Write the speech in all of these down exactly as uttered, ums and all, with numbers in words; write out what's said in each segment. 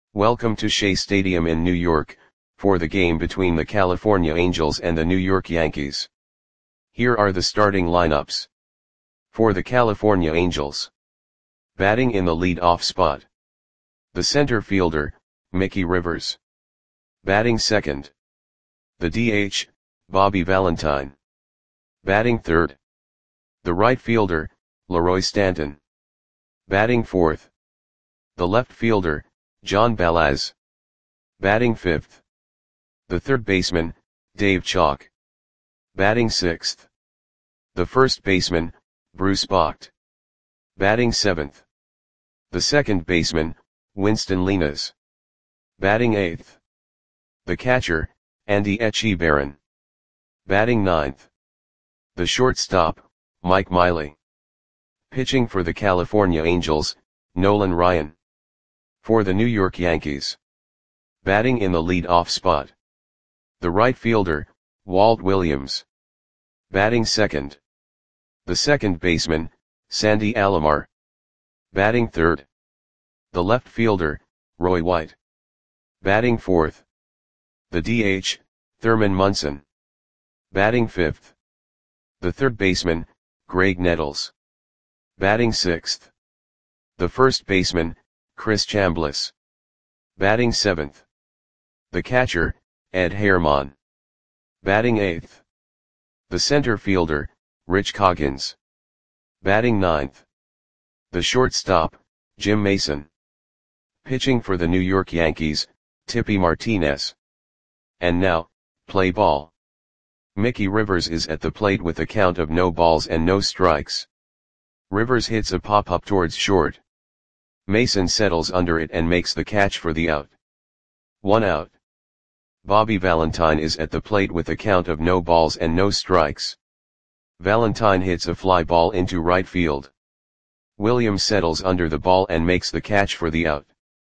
Welcome to Shea Stadium in New York, for the game between the California Angels and the New York Yankees. Here are the starting lineups. For the California Angels. Batting in the lead-off spot. The center fielder, Mickey Rivers. Batting second. The D H, Bobby Valentine. Batting third. The right fielder, Leroy Stanton. Batting fourth. The left fielder, John Balaz. Batting fifth. The third baseman, Dave Chalk. Batting sixth. The first baseman, Bruce Bocht. Batting seventh. The second baseman, Winston Linares. Batting eighth. The catcher, Andy Etchebarren. Batting ninth. The shortstop, Mike Miley. Pitching for the California Angels, Nolan Ryan. For the New York Yankees. Batting in the lead-off spot. The right fielder, Walt Williams. Batting second. The second baseman, Sandy Alomar. Batting third. The left fielder, Roy White. Batting fourth. The D H, Thurman Munson. Batting fifth. The third baseman, Graig Nettles. Batting sixth. The first baseman, Chris Chambliss. Batting seventh. The catcher, Ed Herman. Batting eighth. The center fielder, Rich Coggins. Batting ninth. The shortstop, Jim Mason. Pitching for the New York Yankees, Tippy Martinez. And now, play ball. Mickey Rivers is at the plate with a count of no balls and no strikes. Rivers hits a pop-up towards short. Mason settles under it and makes the catch for the out. One out. Bobby Valentine is at the plate with a count of no balls and no strikes. Valentine hits a fly ball into right field. Williams settles under the ball and makes the catch for the out.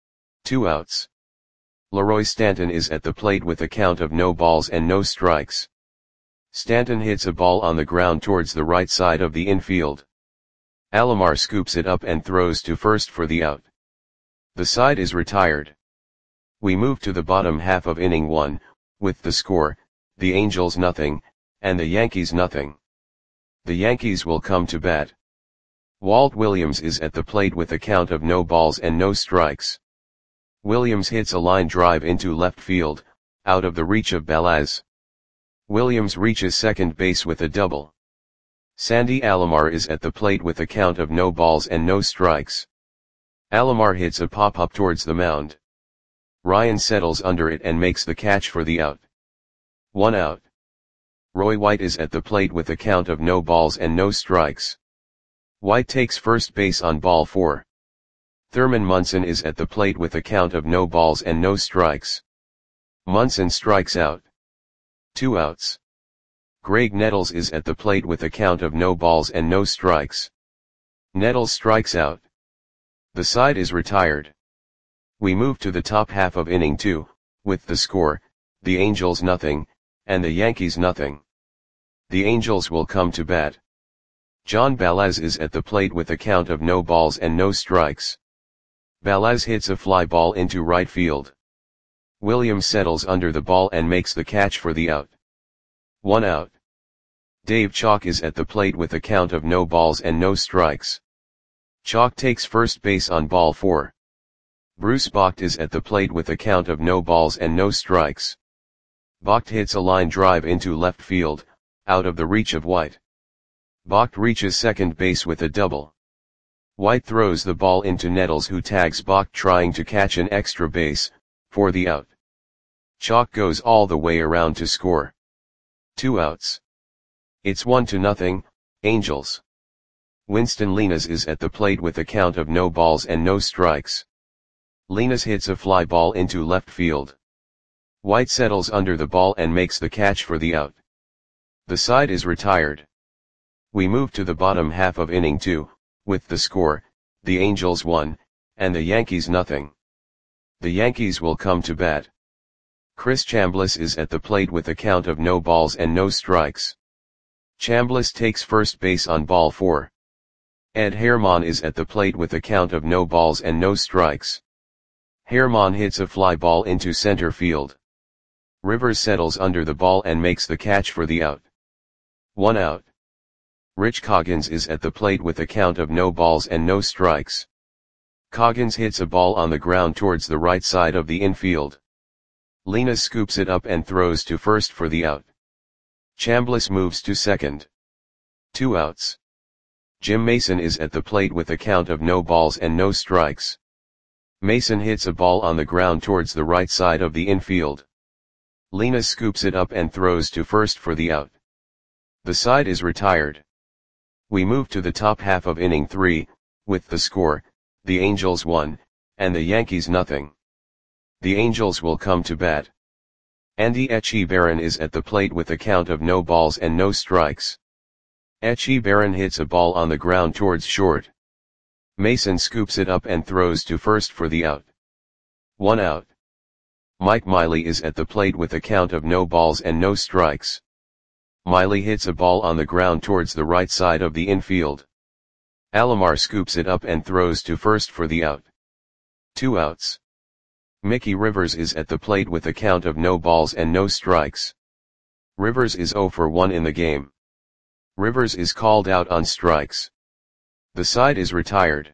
Two outs. Leroy Stanton is at the plate with a count of no balls and no strikes. Stanton hits a ball on the ground towards the right side of the infield. Alomar scoops it up and throws to first for the out. The side is retired. We move to the bottom half of inning one, with the score, the Angels nothing, and the Yankees nothing. The Yankees will come to bat. Walt Williams is at the plate with a count of no balls and no strikes. Williams hits a line drive into left field, out of the reach of Balaz. Williams reaches second base with a double. Sandy Alomar is at the plate with a count of no balls and no strikes. Alomar hits a pop-up towards the mound. Ryan settles under it and makes the catch for the out. One out. Roy White is at the plate with a count of no balls and no strikes. White takes first base on ball four. Thurman Munson is at the plate with a count of no balls and no strikes. Munson strikes out. Two outs. Graig Nettles is at the plate with a count of no balls and no strikes. Nettles strikes out. The side is retired. We move to the top half of inning two, with the score, the Angels nothing, and the Yankees nothing. The Angels will come to bat. John Balaz is at the plate with a count of no balls and no strikes. Balaz hits a fly ball into right field. Williams settles under the ball and makes the catch for the out. One out. Dave Chalk is at the plate with a count of no balls and no strikes. Chalk takes first base on ball four. Bruce Bocht is at the plate with a count of no balls and no strikes. Bocht hits a line drive into left field, out of the reach of White. Bocht reaches second base with a double. White throws the ball into Nettles, who tags Bocht trying to catch an extra base, for the out. Chalk goes all the way around to score. Two outs. It's one to nothing, Angels. Winston Linares is at the plate with a count of no balls and no strikes. Linares hits a fly ball into left field. White settles under the ball and makes the catch for the out. The side is retired. We move to the bottom half of inning two, with the score, the Angels one, and the Yankees nothing. The Yankees will come to bat. Chris Chambliss is at the plate with a count of no balls and no strikes. Chambliss takes first base on ball four. Ed Herman is at the plate with a count of no balls and no strikes. Herman hits a fly ball into center field. Rivers settles under the ball and makes the catch for the out. One out. Rich Coggins is at the plate with a count of no balls and no strikes. Coggins hits a ball on the ground towards the right side of the infield. Linas scoops it up and throws to first for the out. Chambliss moves to second. Two outs. Jim Mason is at the plate with a count of no balls and no strikes. Mason hits a ball on the ground towards the right side of the infield. Linas scoops it up and throws to first for the out. The side is retired. We move to the top half of inning three, with the score, the Angels one, and the Yankees nothing. The Angels will come to bat. Andy Etchebarren is at the plate with a count of no balls and no strikes. Etchebarren hits a ball on the ground towards short. Mason scoops it up and throws to first for the out. One out. Mike Miley is at the plate with a count of no balls and no strikes. Miley hits a ball on the ground towards the right side of the infield. Alomar scoops it up and throws to first for the out. Two outs. Mickey Rivers is at the plate with a count of no balls and no strikes. Rivers is zero for one in the game. Rivers is called out on strikes. The side is retired.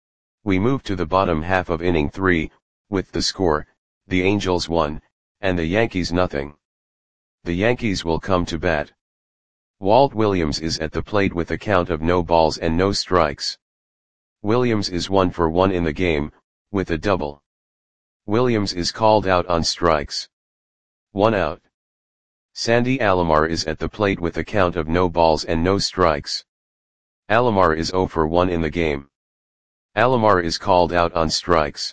We move to the bottom half of inning three, with the score, the Angels one, and the Yankees nothing. The Yankees will come to bat. Walt Williams is at the plate with a count of no balls and no strikes. Williams is one for one in the game, with a double. Williams is called out on strikes. One out. Sandy Alomar is at the plate with a count of no balls and no strikes. Alomar is zero for one in the game. Alomar is called out on strikes.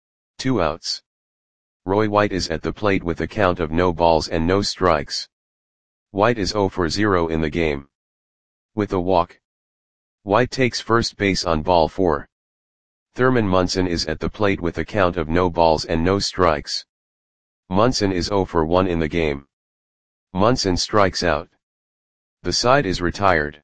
Two outs. Roy White is at the plate with a count of no balls and no strikes. White is zero for zero in the game. With a walk. White takes first base on ball four. Thurman Munson is at the plate with a count of no balls and no strikes. Munson is zero for one in the game. Munson strikes out. The side is retired.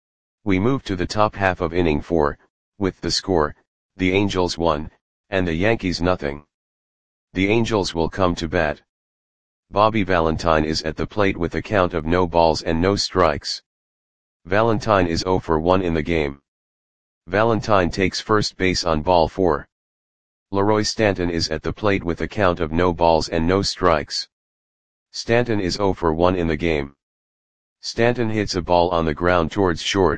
We move to the top half of inning four, with the score, the Angels one, and the Yankees nothing. The Angels will come to bat. Bobby Valentine is at the plate with a count of no balls and no strikes. Valentine is zero for one in the game. Valentine takes first base on ball four. Leroy Stanton is at the plate with a count of no balls and no strikes. Stanton is zero for one in the game. Stanton hits a ball on the ground towards short.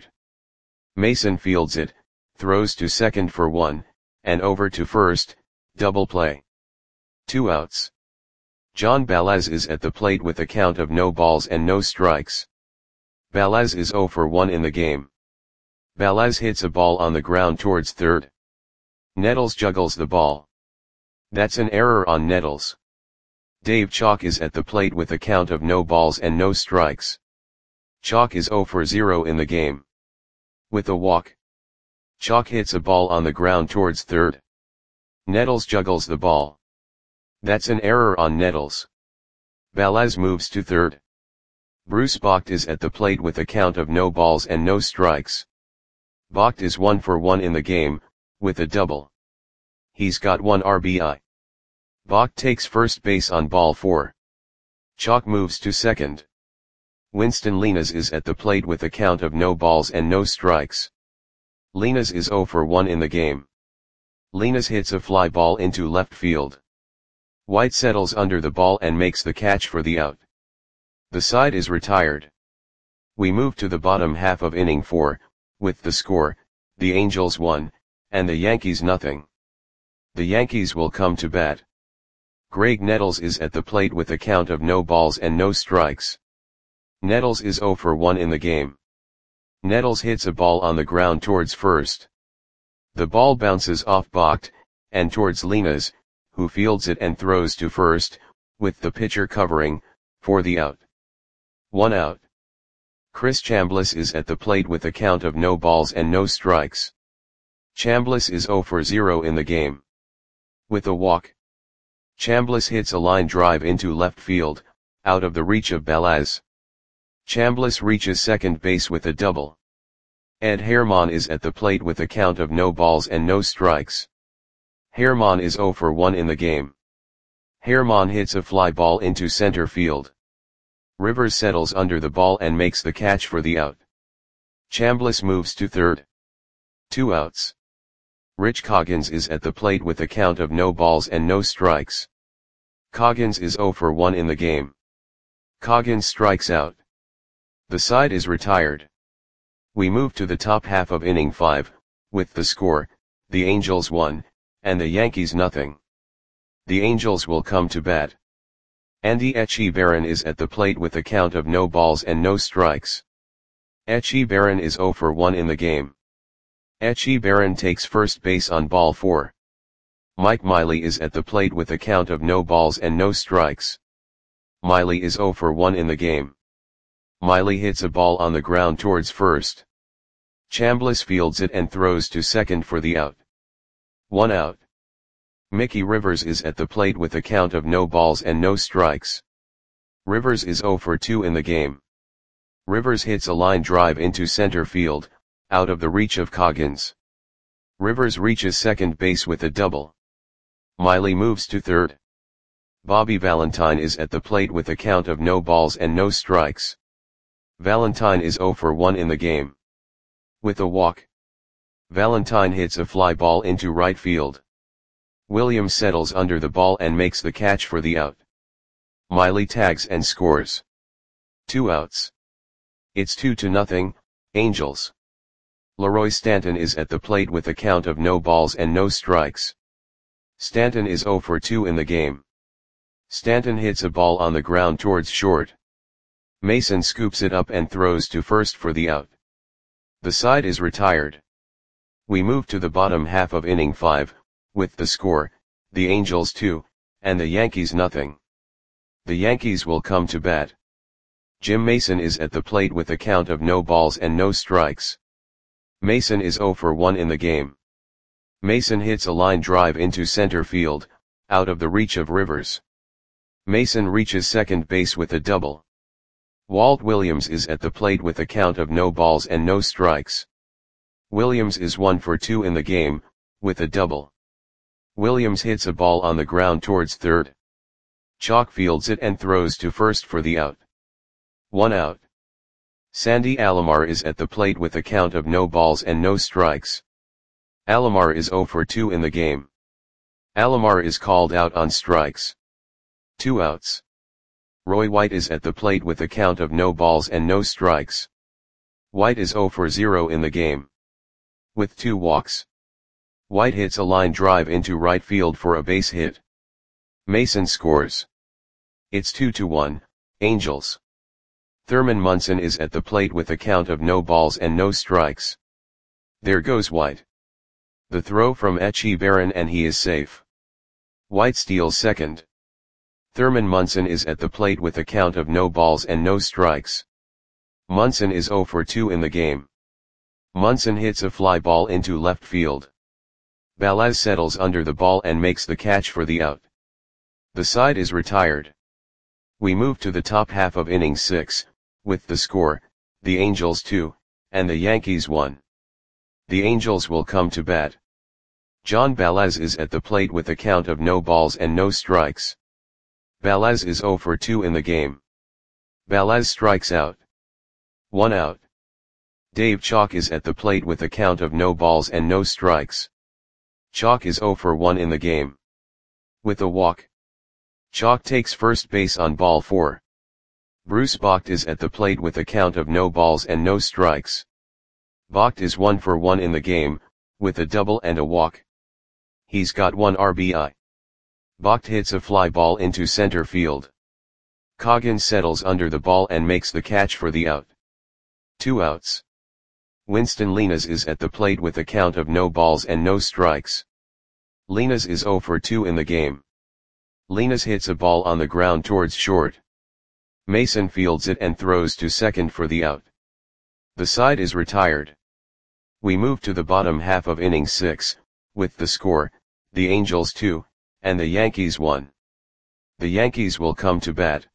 Mason fields it, throws to second for one, and over to first, double play. Two outs. John Balaz is at the plate with a count of no balls and no strikes. Balaz is zero for one in the game. Balaz hits a ball on the ground towards third. Nettles juggles the ball. That's an error on Nettles. Dave Chalk is at the plate with a count of no balls and no strikes. Chalk is zero for zero in the game. With a walk. Chalk hits a ball on the ground towards third. Nettles juggles the ball. That's an error on Nettles. Balaz moves to third. Bruce Bocht is at the plate with a count of no balls and no strikes. Bocht is one for one in the game, with a double. He's got one R B I. Bocht takes first base on ball four. Chalk moves to second. Winston Linas is at the plate with a count of no balls and no strikes. Linas is zero for one in the game. Linas hits a fly ball into left field. White settles under the ball and makes the catch for the out. The side is retired. We move to the bottom half of inning four, with the score, the Angels one, and the Yankees nothing. The Yankees will come to bat. Greg Nettles is at the plate with a count of no balls and no strikes. Nettles is zero for one in the game. Nettles hits a ball on the ground towards first. The ball bounces off Bocht, and towards Linas, who fields it and throws to first, with the pitcher covering, for the out. One out. Chris Chambliss is at the plate with a count of no balls and no strikes. Chambliss is zero for zero in the game. With a walk. Chambliss hits a line drive into left field, out of the reach of Balaz. Chambliss reaches second base with a double. Ed Herman is at the plate with a count of no balls and no strikes. Herman is zero for one in the game. Herman hits a fly ball into center field. Rivers settles under the ball and makes the catch for the out. Chambliss moves to third. Two outs. Rich Coggins is at the plate with a count of no balls and no strikes. Coggins is zero for one in the game. Coggins strikes out. The side is retired. We move to the top half of inning five, with the score, the Angels one, and the Yankees nothing. The Angels will come to bat. Andy Etchebarren is at the plate with a count of no balls and no strikes. Etchebarren is zero for one in the game. Etchebarren takes first base on ball four. Mike Miley is at the plate with a count of no balls and no strikes. Miley is zero for one in the game. Miley hits a ball on the ground towards first. Chambliss fields it and throws to second for the out. One out. Mickey Rivers is at the plate with a count of no balls and no strikes. Rivers is zero for two in the game. Rivers hits a line drive into center field, out of the reach of Coggins. Rivers reaches second base with a double. Miley moves to third. Bobby Valentine is at the plate with a count of no balls and no strikes. Valentine is zero for one in the game. With a walk, Valentine hits a fly ball into right field. Williams settles under the ball and makes the catch for the out. Miley tags and scores. Two outs. It's two to nothing, Angels. Leroy Stanton is at the plate with a count of no balls and no strikes. Stanton is zero for two in the game. Stanton hits a ball on the ground towards short. Mason scoops it up and throws to first for the out. The side is retired. We move to the bottom half of inning five, with the score, the Angels two, and the Yankees nothing. The Yankees will come to bat. Jim Mason is at the plate with a count of no balls and no strikes. Mason is zero for one in the game. Mason hits a line drive into center field, out of the reach of Rivers. Mason reaches second base with a double. Walt Williams is at the plate with a count of no balls and no strikes. Williams is one for two in the game, with a double. Williams hits a ball on the ground towards third. Chalk fields it and throws to first for the out. One out. Sandy Alomar is at the plate with a count of no balls and no strikes. Alomar is zero for two in the game. Alomar is called out on strikes. Two outs. Roy White is at the plate with a count of no balls and no strikes. White is zero for zero in the game. With two walks, White hits a line drive into right field for a base hit. Mason scores. It's two to one, Angels. Thurman Munson is at the plate with a count of no balls and no strikes. There goes White. The throw from Etchebarren and he is safe. White steals second. Thurman Munson is at the plate with a count of no balls and no strikes. Munson is zero for two in the game. Munson hits a fly ball into left field. Balaz settles under the ball and makes the catch for the out. The side is retired. We move to the top half of inning six, with the score, the Angels two, and the Yankees one. The Angels will come to bat. John Balaz is at the plate with a count of no balls and no strikes. Balaz is zero for two in the game. Balaz strikes out. One out. Dave Chalk is at the plate with a count of no balls and no strikes. Chalk is zero for one in the game. With a walk, Chalk takes first base on ball four. Bruce Bocht is at the plate with a count of no balls and no strikes. Bocht is one for one in the game, with a double and a walk. He's got one R B I. Bocht hits a fly ball into center field. Coggins settles under the ball and makes the catch for the out. Two outs. Winston Linares is at the plate with a count of no balls and no strikes. Linares is zero for two in the game. Linares hits a ball on the ground towards short. Mason fields it and throws to second for the out. The side is retired. We move to the bottom half of inning six, with the score, the Angels two, and the Yankees one. The Yankees will come to bat.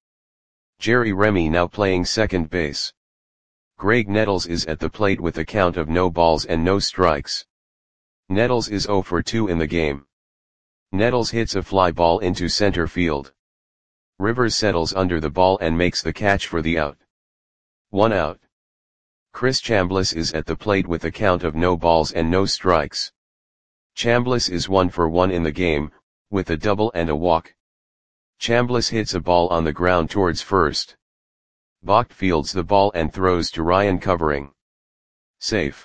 Jerry Remy now playing second base. Greg Nettles is at the plate with a count of no balls and no strikes. Nettles is zero for two in the game. Nettles hits a fly ball into center field. Rivers settles under the ball and makes the catch for the out. One out. Chris Chambliss is at the plate with a count of no balls and no strikes. Chambliss is one for one in the game, with a double and a walk. Chambliss hits a ball on the ground towards first. Vogt fields the ball and throws to Ryan covering. Safe.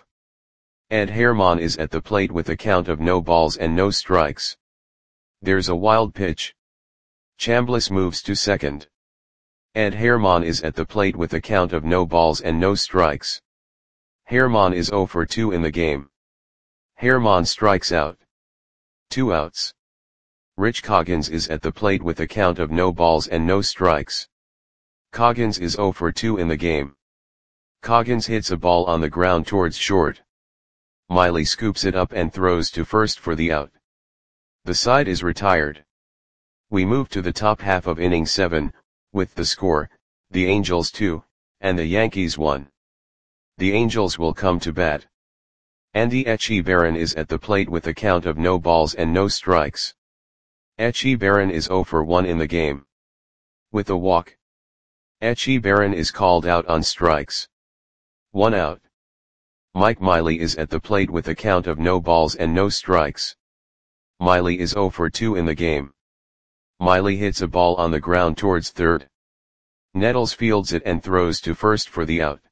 Ed Herman is at the plate with a count of no balls and no strikes. There's a wild pitch. Chambliss moves to second. Ed Herman is at the plate with a count of no balls and no strikes. Herman is zero for two in the game. Herman strikes out. Two outs. Rich Coggins is at the plate with a count of no balls and no strikes. Coggins is zero for two in the game. Coggins hits a ball on the ground towards short. Miley scoops it up and throws to first for the out. The side is retired. We move to the top half of inning seven, with the score, the Angels two, and the Yankees one. The Angels will come to bat. Andy Etchebarren is at the plate with a count of no balls and no strikes. Etchebarren is zero for one in the game. With a walk. Etchebarren is called out on strikes. One out. Mike Miley is at the plate with a count of no balls and no strikes. Miley is zero for two in the game. Miley hits a ball on the ground towards third. Nettles fields it and throws to first for the out.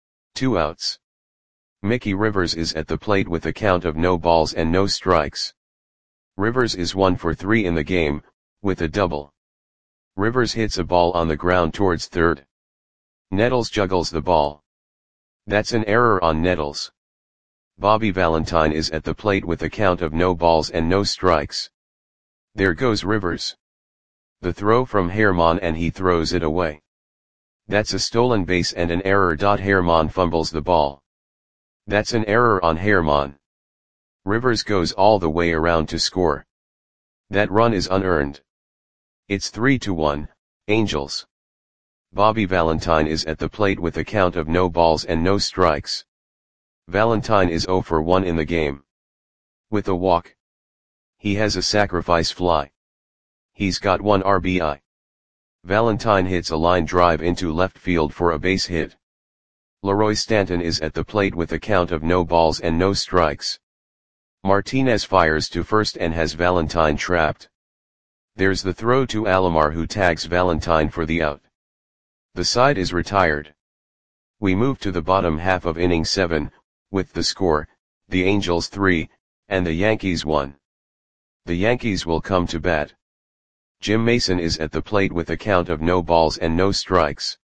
Two outs. Mickey Rivers is at the plate with a count of no balls and no strikes. Rivers is one for three in the game, with a double. Rivers hits a ball on the ground towards third. Nettles juggles the ball. That's an error on Nettles. Bobby Valentine is at the plate with a count of no balls and no strikes. There goes Rivers. The throw from Herman and he throws it away. That's a stolen base and an error. Herman fumbles the ball. That's an error on Herman. Rivers goes all the way around to score. That run is unearned. It's three to one, Angels. Bobby Valentine is at the plate with a count of no balls and no strikes. Valentine is zero for one in the game. With a walk. He has a sacrifice fly. He's got one R B I. Valentine hits a line drive into left field for a base hit. Leroy Stanton is at the plate with a count of no balls and no strikes. Martinez fires to first and has Valentine trapped. There's the throw to Alomar, who tags Valentine for the out. The side is retired. We move to the bottom half of inning seven, with the score, the Angels three, and the Yankees one. The Yankees will come to bat. Jim Mason is at the plate with a count of no balls and no strikes.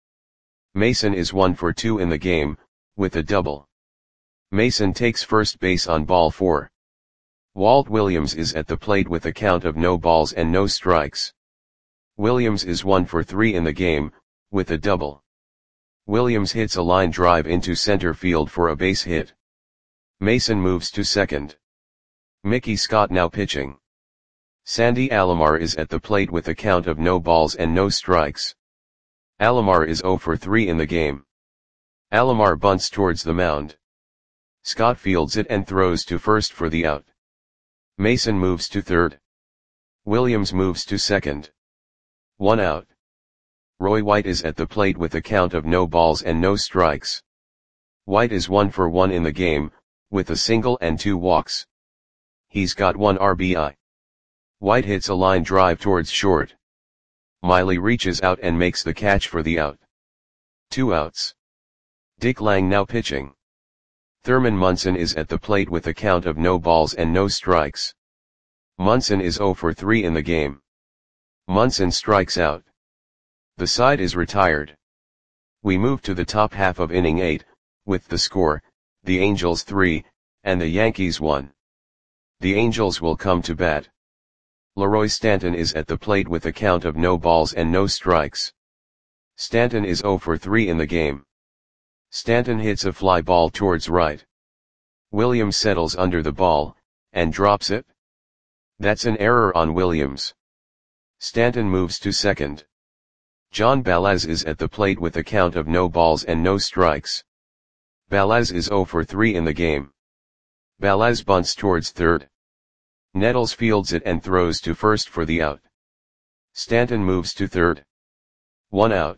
Mason is one for two in the game, with a double. Mason takes first base on ball four. Walt Williams is at the plate with a count of no balls and no strikes. Williams is one for three in the game, with a double. Williams hits a line drive into center field for a base hit. Mason moves to second. Mickey Scott now pitching. Sandy Alomar is at the plate with a count of no balls and no strikes. Alomar is zero for three in the game. Alomar bunts towards the mound. Scott fields it and throws to first for the out. Mason moves to third. Williams moves to second. One out. Roy White is at the plate with a count of no balls and no strikes. White is one for one in the game, with a single and two walks. He's got one R B I. White hits a line drive towards short. Miley reaches out and makes the catch for the out. Two outs. Dick Lang now pitching. Thurman Munson is at the plate with a count of no balls and no strikes. Munson is zero for three in the game. Munson strikes out. The side is retired. We move to the top half of inning eight, with the score, the Angels three, and the Yankees one. The Angels will come to bat. Leroy Stanton is at the plate with a count of no balls and no strikes. Stanton is zero for three in the game. Stanton hits a fly ball towards right. Williams settles under the ball, and drops it. That's an error on Williams. Stanton moves to second. John Balaz is at the plate with a count of no balls and no strikes. Balaz is zero for three in the game. Balaz bunts towards third. Nettles fields it and throws to first for the out. Stanton moves to third. One out.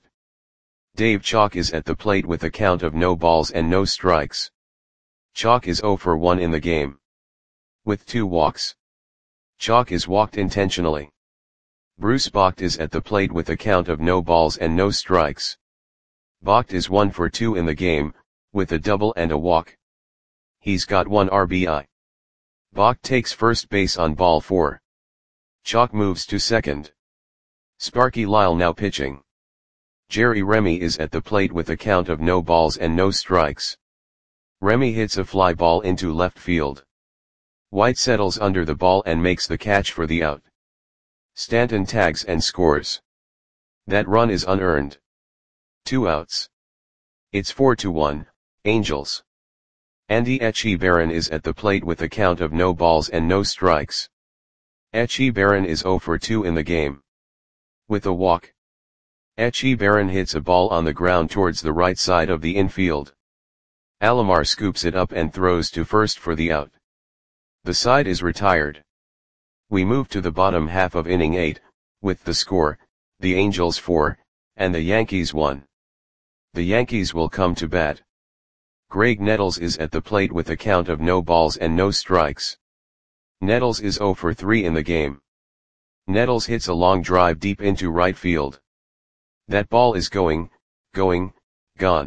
Dave Chalk is at the plate with a count of no balls and no strikes. Chalk is zero for one in the game. With two walks. Chalk is walked intentionally. Bruce Bocht is at the plate with a count of no balls and no strikes. Bocht is one for two in the game, with a double and a walk. He's got one R B I. Bocht takes first base on ball four. Chalk moves to second. Sparky Lyle now pitching. Jerry Remy is at the plate with a count of no balls and no strikes. Remy hits a fly ball into left field. White settles under the ball and makes the catch for the out. Stanton tags and scores. That run is unearned. Two outs. It's four to one, Angels. Andy Etchebarren is at the plate with a count of no balls and no strikes. Etchebarren is zero for two in the game. With a walk. Etchebarren hits a ball on the ground towards the right side of the infield. Alomar scoops it up and throws to first for the out. The side is retired. We move to the bottom half of inning eight, with the score, the Angels four, and the Yankees one. The Yankees will come to bat. Greg Nettles is at the plate with a count of no balls and no strikes. Nettles is zero for three in the game. Nettles hits a long drive deep into right field. That ball is going, going, gone.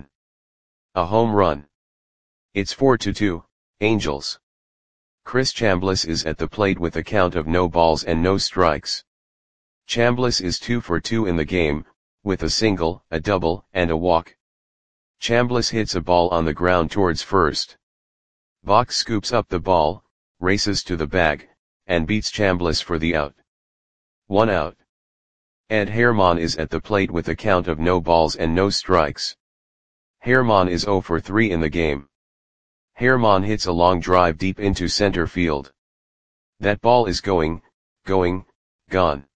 A home run. It's four to two, Angels. Chris Chambliss is at the plate with a count of no balls and no strikes. Chambliss is two for two in the game, with a single, a double, and a walk. Chambliss hits a ball on the ground towards first. Bocht scoops up the ball, races to the bag, and beats Chambliss for the out. One out. Ed Herman is at the plate with a count of no balls and no strikes. Herman is zero for three in the game. Herman hits a long drive deep into center field. That ball is going, going, gone.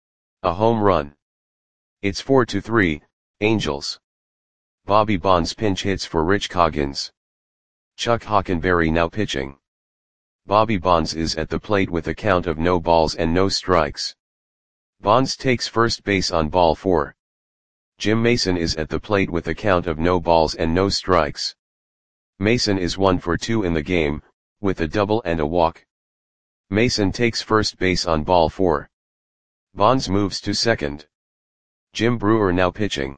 A home run. It's four to three, Angels. Bobby Bonds pinch hits for Rich Coggins. Chuck Hockenberry now pitching. Bobby Bonds is at the plate with a count of no balls and no strikes. Bonds takes first base on ball four. Jim Mason is at the plate with a count of no balls and no strikes. Mason is one for two in the game, with a double and a walk. Mason takes first base on ball four. Bonds moves to second. Jim Brewer now pitching.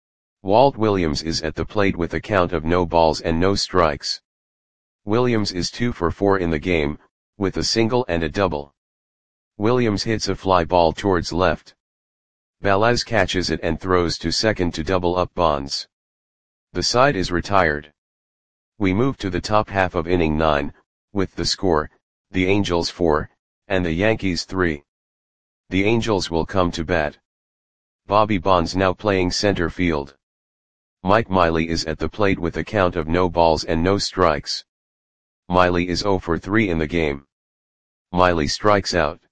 Walt Williams is at the plate with a count of no balls and no strikes. Williams is two for four in the game, with a single and a double. Williams hits a fly ball towards left. Balaz catches it and throws to second to double up Bonds. The side is retired. We move to the top half of inning nine, with the score, the Angels four, and the Yankees three. The Angels will come to bat. Bobby Bonds now playing center field. Mike Miley is at the plate with a count of no balls and no strikes. Miley is zero for three in the game. Miley strikes out.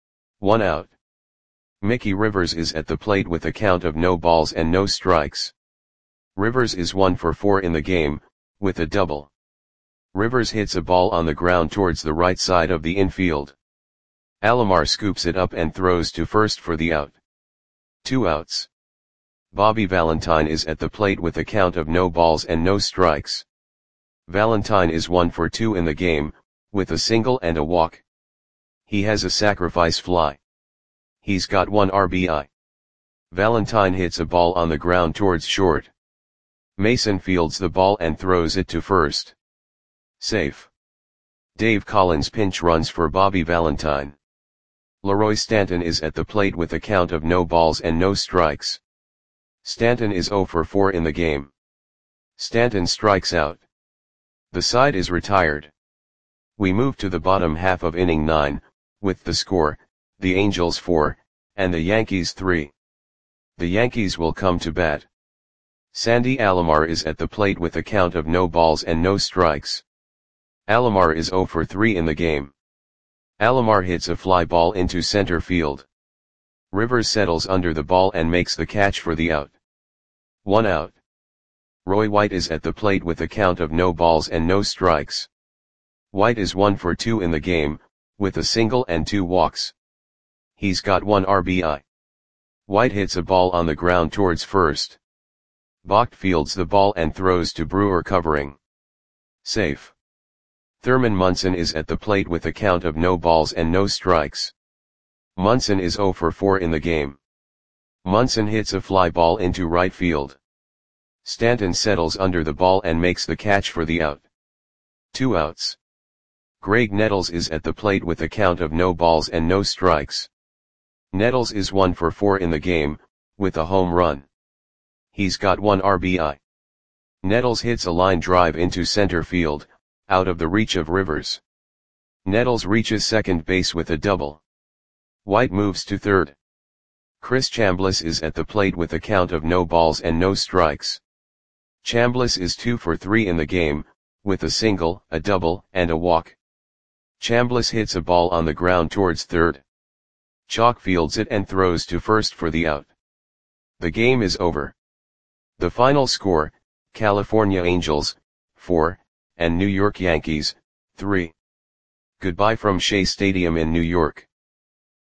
One out. Mickey Rivers is at the plate with a count of no balls and no strikes. Rivers is one for four in the game, with a double. Rivers hits a ball on the ground towards the right side of the infield. Alomar scoops it up and throws to first for the out. Two outs. Bobby Valentine is at the plate with a count of no balls and no strikes. Valentine is one for two in the game, with a single and a walk. He has a sacrifice fly. He's got one R B I. Valentine hits a ball on the ground towards short. Mason fields the ball and throws it to first. Safe. Dave Collins pinch runs for Bobby Valentine. Leroy Stanton is at the plate with a count of no balls and no strikes. Stanton is zero for four in the game. Stanton strikes out. The side is retired. We move to the bottom half of inning nine, with the score, the Angels four, and the Yankees three. The Yankees will come to bat. Sandy Alomar is at the plate with a count of no balls and no strikes. Alomar is zero for three in the game. Alomar hits a fly ball into center field. Rivers settles under the ball and makes the catch for the out. One out. Roy White is at the plate with a count of no balls and no strikes. White is one for two in the game, with a single and two walks. He's got one R B I. White hits a ball on the ground towards first. Vogt fields the ball and throws to Brewer covering. Safe. Thurman Munson is at the plate with a count of no balls and no strikes. Munson is zero for four in the game. Munson hits a fly ball into right field. Stanton settles under the ball and makes the catch for the out. Two outs. Greg Nettles is at the plate with a count of no balls and no strikes. Nettles is one for four in the game, with a home run. He's got one R B I. Nettles hits a line drive into center field, out of the reach of Rivers. Nettles reaches second base with a double. White moves to third. Chris Chambliss is at the plate with a count of no balls and no strikes. Chambliss is two for three in the game, with a single, a double, and a walk. Chambliss hits a ball on the ground towards third. Chalk fields it and throws to first for the out. The game is over. The final score, California Angels, four, and New York Yankees, three. Goodbye from Shea Stadium in New York.